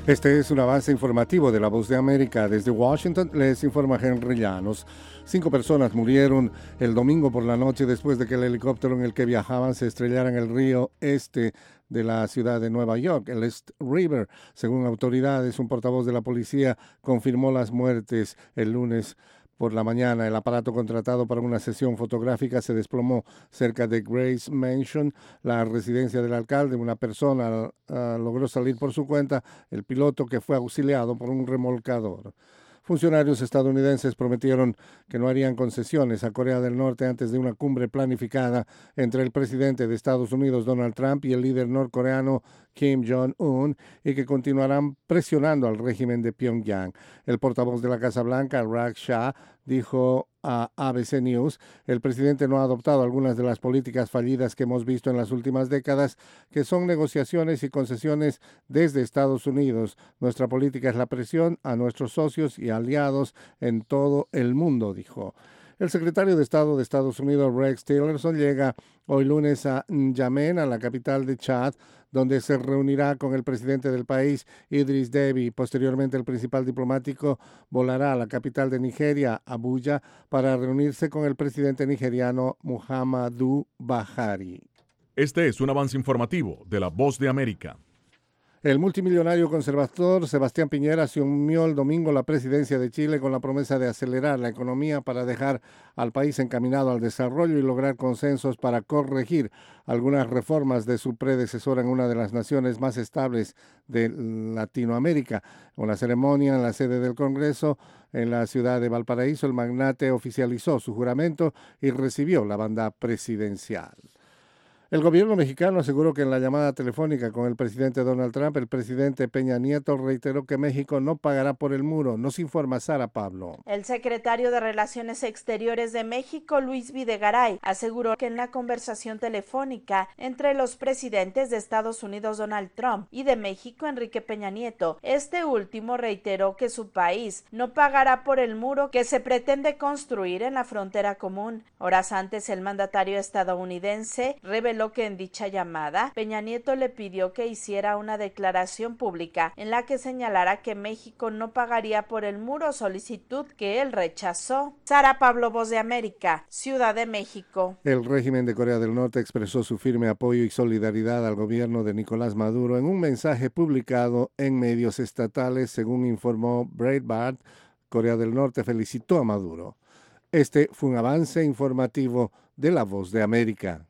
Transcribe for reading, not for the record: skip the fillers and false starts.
Este es un avance informativo de La Voz de América. Desde Washington les informa Henry Llanos. 5 personas murieron el domingo por la noche después de que el helicóptero en el que viajaban se estrellara en el río este de la ciudad de Nueva York, el East River. Según autoridades, un portavoz de la policía confirmó las muertes el lunes por la mañana. El aparato contratado para una sesión fotográfica se desplomó cerca de Grace Mansion, la residencia del alcalde. Una persona logró salir por su cuenta, el piloto, que fue auxiliado por un remolcador. Funcionarios estadounidenses prometieron que no harían concesiones a Corea del Norte antes de una cumbre planificada entre el presidente de Estados Unidos, Donald Trump, y el líder norcoreano Kim Jong-un, y que continuarán presionando al régimen de Pyongyang. El portavoz de la Casa Blanca, Raj Shah, dijo a ABC News: el presidente no ha adoptado algunas de las políticas fallidas que hemos visto en las últimas décadas, que son negociaciones y concesiones desde Estados Unidos. Nuestra política es la presión a nuestros socios y aliados en todo el mundo, dijo. El secretario de Estado de Estados Unidos, Rex Tillerson, llega hoy lunes a N'Djamena, la capital de Chad, donde se reunirá con el presidente del país, Idris Deby. Posteriormente, el principal diplomático volará a la capital de Nigeria, Abuja, para reunirse con el presidente nigeriano, Muhammadu Buhari. Este es un avance informativo de La Voz de América. El multimillonario conservador Sebastián Piñera asumió el domingo la presidencia de Chile con la promesa de acelerar la economía para dejar al país encaminado al desarrollo y lograr consensos para corregir algunas reformas de su predecesora en una de las naciones más estables de Latinoamérica. En una ceremonia en la sede del Congreso, en la ciudad de Valparaíso, el magnate oficializó su juramento y recibió la banda presidencial. El gobierno mexicano aseguró que en la llamada telefónica con el presidente Donald Trump, el presidente Peña Nieto reiteró que México no pagará por el muro. Nos informa Sara Pablo. El secretario de Relaciones Exteriores de México, Luis Videgaray, aseguró que en la conversación telefónica entre los presidentes de Estados Unidos, Donald Trump, y de México, Enrique Peña Nieto, este último reiteró que su país no pagará por el muro que se pretende construir en la frontera común. Horas antes, el mandatario estadounidense reveló que en dicha llamada, Peña Nieto le pidió que hiciera una declaración pública en la que señalara que México no pagaría por el muro, solicitud que él rechazó. Sara Pablo, Voz de América, Ciudad de México. El régimen de Corea del Norte expresó su firme apoyo y solidaridad al gobierno de Nicolás Maduro en un mensaje publicado en medios estatales. Según informó Breitbart, Corea del Norte felicitó a Maduro. Este fue un avance informativo de La Voz de América.